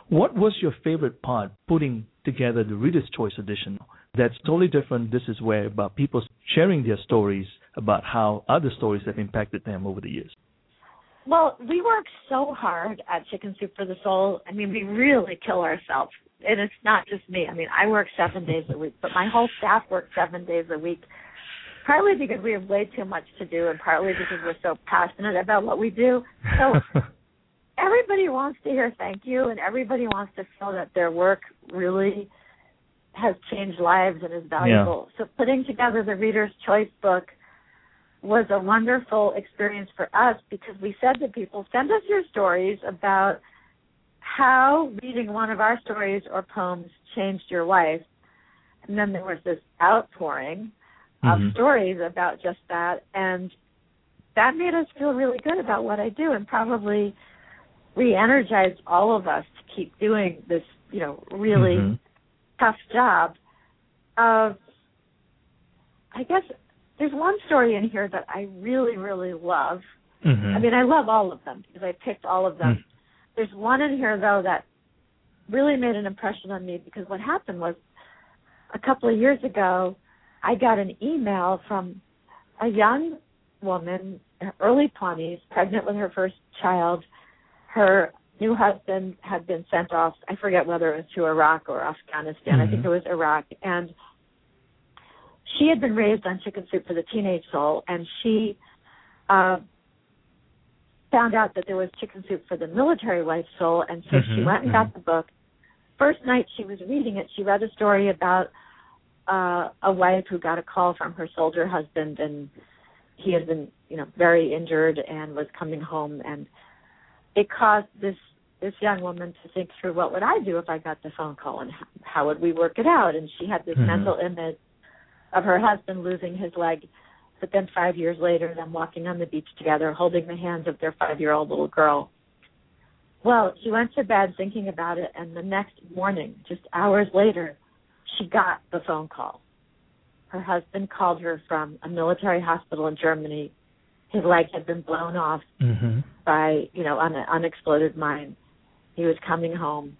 What was your favorite part putting together the Reader's Choice Edition? That's totally different. This is where about people sharing their stories about how other stories have impacted them over the years.
Well, we work so hard at Chicken Soup for the Soul. I mean, we really kill ourselves. And it's not just me. I mean, I work 7 days a week, but my whole staff works 7 days a week, partly because we have way too much to do and partly because we're so passionate about what we do. So everybody wants to hear thank you, and everybody wants to feel that their work really has changed lives and is valuable. Yeah. So putting together the Reader's Choice book was a wonderful experience for us because we said to people, send us your stories about how reading one of our stories or poems changed your life. And then there was this outpouring of stories about just that, and that made us feel really good about what I do and probably re-energized all of us to keep doing this, really tough job of, I guess, there's one story in here that I really, really love. I mean, I love all of them because I picked all of them. There's one in here, though, that really made an impression on me because what happened was a couple of years ago, I got an email from a young woman, early 20s, pregnant with her first child. Her new husband had been sent off, I forget whether it was to Iraq or Afghanistan. I think it was Iraq. And she had been raised on Chicken Soup for the Teenage Soul, and she found out that there was Chicken Soup for the Military Life Soul, and so she went and got the book. First night she was reading it, she read a story about a wife who got a call from her soldier husband, and he had been, very injured and was coming home, and it caused this young woman to think through, what would I do if I got the phone call, and how would we work it out? And she had this mental image of her husband losing his leg, but then 5 years later, them walking on the beach together, holding the hands of their 5-year-old little girl. Well, she went to bed thinking about it, and the next morning, just hours later, she got the phone call. Her husband called her from a military hospital in Germany. His leg had been blown off by, on an unexploded mine. He was coming home.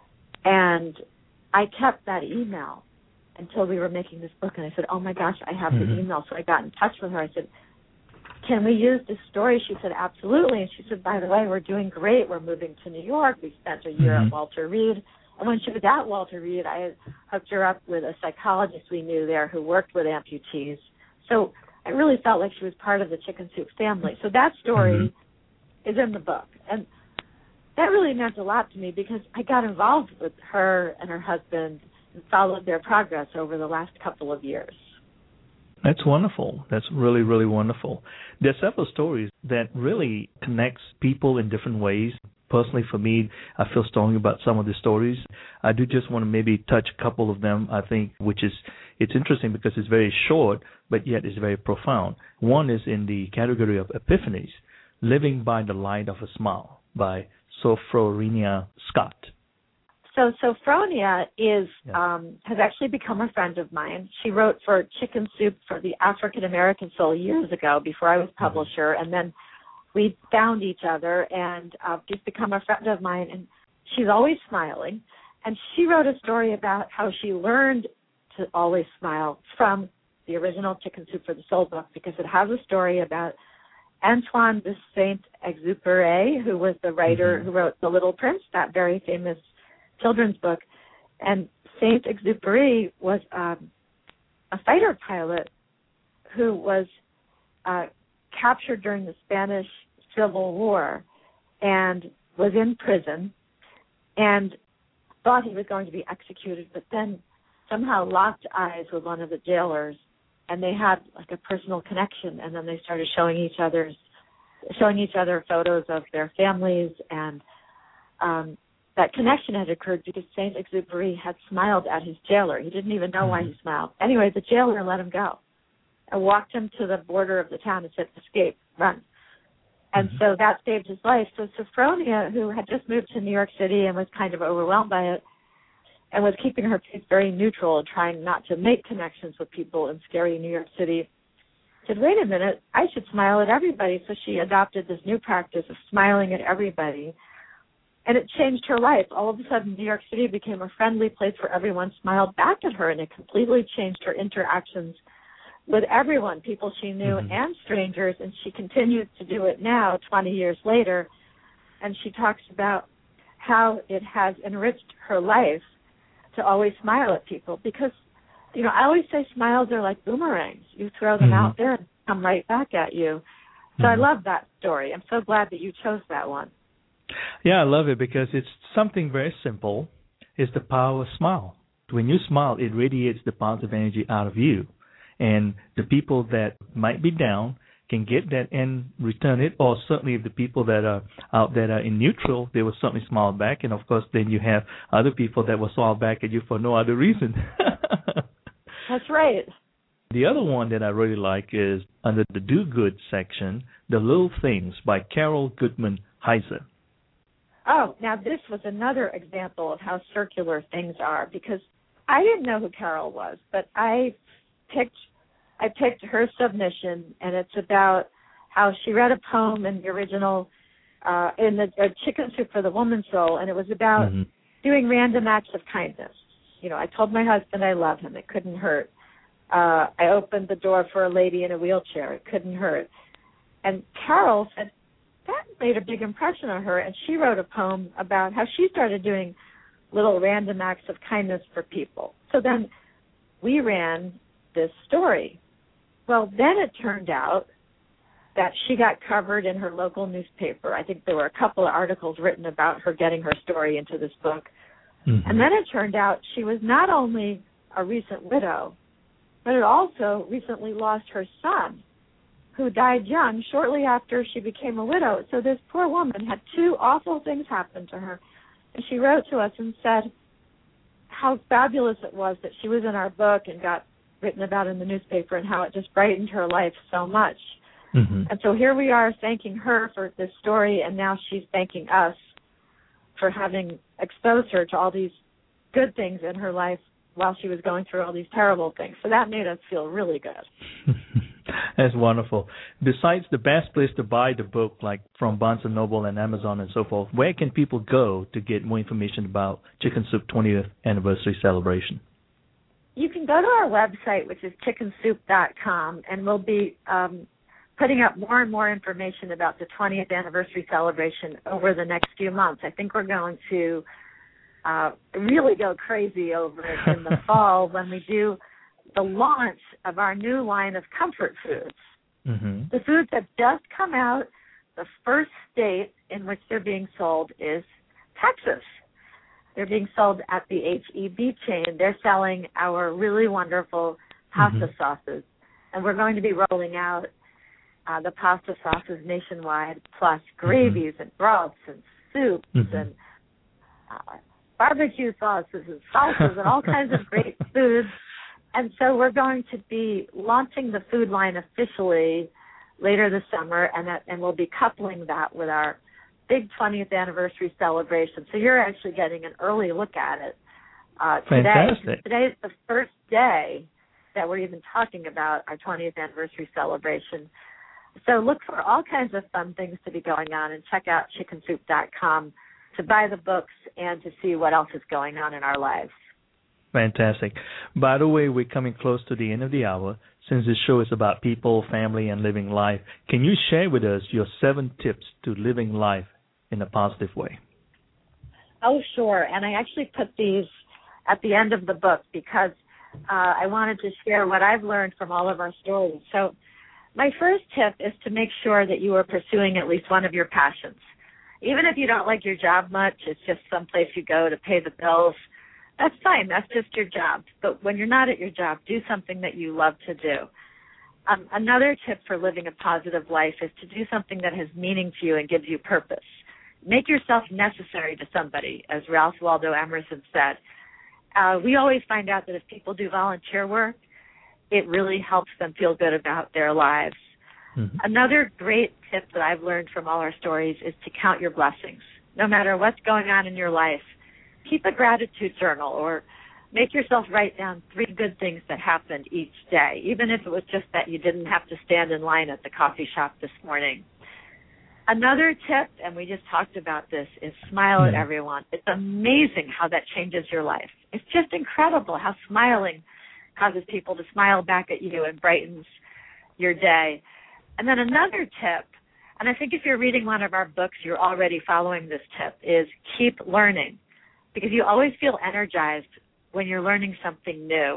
And I kept that email until we were making this book, and I said, oh, my gosh, I have the email. So I got in touch with her. I said, can we use this story? She said, absolutely. And she said, by the way, we're doing great. We're moving to New York. We spent a year at Walter Reed. And when she was at Walter Reed, I hooked her up with a psychologist we knew there who worked with amputees. So I really felt like she was part of the Chicken Soup family. So that story is in the book. And that really meant a lot to me because I got involved with her and her husband and followed their progress over the last couple of years.
That's wonderful. That's really, really wonderful. There are several stories that really connects people in different ways. Personally, for me, I feel strongly about some of the stories. I do just want to maybe touch a couple of them, I think, it's interesting because it's very short, but yet it's very profound. One is in the category of epiphanies, Living by the Light of a Smile by Sophronia Scott.
So Sophronia has actually become a friend of mine. She wrote for Chicken Soup for the African American Soul years ago before I was publisher, and then we found each other, and she's become a friend of mine, and she's always smiling. And she wrote a story about how she learned to always smile from the original Chicken Soup for the Soul book because it has a story about Antoine de Saint-Exupéry, who was the writer who wrote The Little Prince, that very famous children's book. And Saint-Exupéry was a fighter pilot who was captured during the Spanish Civil War and was in prison and thought he was going to be executed, but then somehow locked eyes with one of the jailers, and they had like a personal connection, and then they started showing each other photos of their families, and that connection had occurred because Saint-Exupéry had smiled at his jailer. He didn't even know why he smiled. Anyway, the jailer let him go and walked him to the border of the town and said, escape, run. And so that saved his life. So Sophronia, who had just moved to New York City and was kind of overwhelmed by it and was keeping her face very neutral and trying not to make connections with people in scary New York City, said, wait a minute, I should smile at everybody. So she adopted this new practice of smiling at everybody. And it changed her life. All of a sudden, New York City became a friendly place where everyone smiled back at her, and it completely changed her interactions with everyone, people she knew and strangers, and she continues to do it now, 20 years later. And she talks about how it has enriched her life to always smile at people because, I always say smiles are like boomerangs. You throw them out there and come right back at you. So I love that story. I'm so glad that you chose that one.
Yeah, I love it because it's something very simple. It's the power of smile. When you smile, it radiates the positive energy out of you. And the people that might be down can get that and return it, or certainly the people that are out that are in neutral, they will certainly smile back. And, of course, then you have other people that will smile back at you for no other reason.
That's right.
The other one that I really like is under the Do Good section, The Little Things by Carol Goodman Heiser.
Oh, now this was another example of how circular things are because I didn't know who Carol was, but I picked her submission, and it's about how she read a poem in the original, in the Chicken Soup for the Woman's Soul, and it was about doing random acts of kindness. I told my husband I love him. It couldn't hurt. I opened the door for a lady in a wheelchair. It couldn't hurt. And Carol said that made a big impression on her, and she wrote a poem about how she started doing little random acts of kindness for people. So then we ran this story. Well, then it turned out that she got covered in her local newspaper. I think there were a couple of articles written about her getting her story into this book. And then it turned out she was not only a recent widow, but it also recently lost her son, who died young shortly after she became a widow. So this poor woman had two awful things happen to her. And she wrote to us and said how fabulous it was that she was in our book and got written about in the newspaper and how it just brightened her life so much. And so here we are thanking her for this story, and now she's thanking us for having exposed her to all these good things in her life while she was going through all these terrible things. So that made us feel really good.
That's wonderful. Besides the best place to buy the book, like from Barnes & Noble and Amazon and so forth, where can people go to get more information about Chicken Soup 20th Anniversary Celebration?
You can go to our website, which is chickensoup.com, and we'll be putting up more and more information about the 20th Anniversary Celebration over the next few months. I think we're going to really go crazy over it in the fall when we do the launch of our new line of comfort foods. The foods have just come out. The first state in which they're being sold is Texas. They're being sold at the H-E-B chain. They're selling our really wonderful pasta sauces. And we're going to be rolling out the pasta sauces nationwide, plus gravies and broths and soups and barbecue sauces and salsas and all kinds of great foods. And so we're going to be launching the food line officially later this summer, and we'll be coupling that with our big 20th anniversary celebration. So you're actually getting an early look at it today.
Fantastic.
Today is the first day that we're even talking about our 20th anniversary celebration. So look for all kinds of fun things to be going on, and check out chickensoup.com to buy the books and to see what else is going on in our lives.
Fantastic. By the way, we're coming close to the end of the hour. Since this show is about people, family, and living life, can you share with us your 7 tips to living life in a positive way?
Oh, sure. And I actually put these at the end of the book because I wanted to share what I've learned from all of our stories. So my first tip is to make sure that you are pursuing at least one of your passions. Even if you don't like your job much, it's just someplace you go to pay the bills, that's fine. That's just your job. But when you're not at your job, do something that you love to do. Another tip for living a positive life is to do something that has meaning to you and gives you purpose. Make yourself necessary to somebody, as Ralph Waldo Emerson said. We always find out that if people do volunteer work, it really helps them feel good about their lives. Another great tip that I've learned from all our stories is to count your blessings. No matter what's going on in your life, keep a gratitude journal or make yourself write down 3 good things that happened each day, even if it was just that you didn't have to stand in line at the coffee shop this morning. Another tip, and we just talked about this, is smile at everyone. It's amazing how that changes your life. It's just incredible how smiling causes people to smile back at you and brightens your day. And then another tip, and I think if you're reading one of our books, you're already following this tip, is keep learning, because you always feel energized when you're learning something new.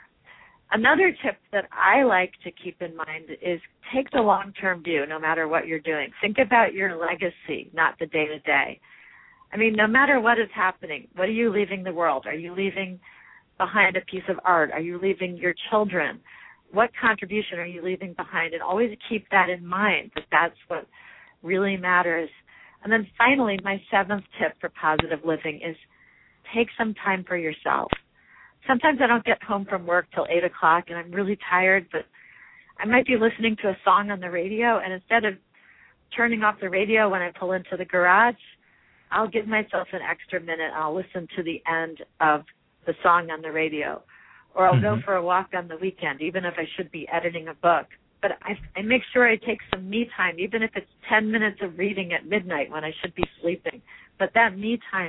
Another tip that I like to keep in mind is take the long-term view no matter what you're doing. Think about your legacy, not the day-to-day. I mean, no matter what is happening, what are you leaving the world? Are you leaving behind a piece of art? Are you leaving your children? What contribution are you leaving behind? And always keep that in mind, that that's what really matters. And then finally, my 7th tip for positive living is take some time for yourself. Sometimes I don't get home from work till 8 o'clock and I'm really tired, but I might be listening to a song on the radio, and instead of turning off the radio when I pull into the garage, I'll give myself an extra minute. I'll listen to the end of the song on the radio, or I'll go for a walk on the weekend, even if I should be editing a book. But I make sure I take some me time, even if it's 10 minutes of reading at midnight when I should be sleeping. But that me time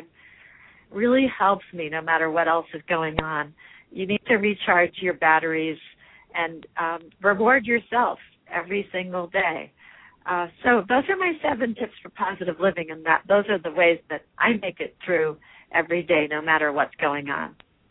really helps me no matter what else is going on. You need to recharge your batteries and reward yourself every single day. So those are my 7 tips for positive living, and those are the ways that I make it through every day no matter what's going on.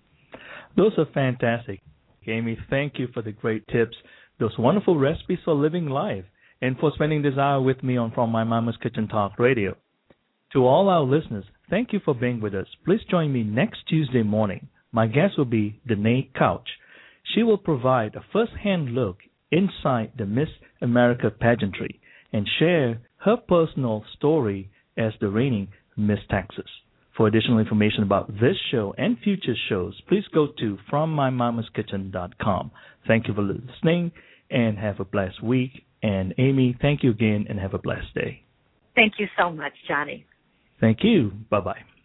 Those are fantastic. Amy, thank you for the great tips, those wonderful recipes for living life, and for spending this hour with me on From My Mama's Kitchen Talk Radio. To all our listeners, thank you for being with us. Please join me next Tuesday morning. My guest will be Danae Couch. She will provide a first-hand look inside the Miss America pageantry and share her personal story as the reigning Miss Texas. For additional information about this show and future shows, please go to FromMyMamasKitchen.com. Thank you for listening, and have a blessed week. And Amy, thank you again, and have a blessed day.
Thank you so much, Johnny.
Thank you. Bye-bye.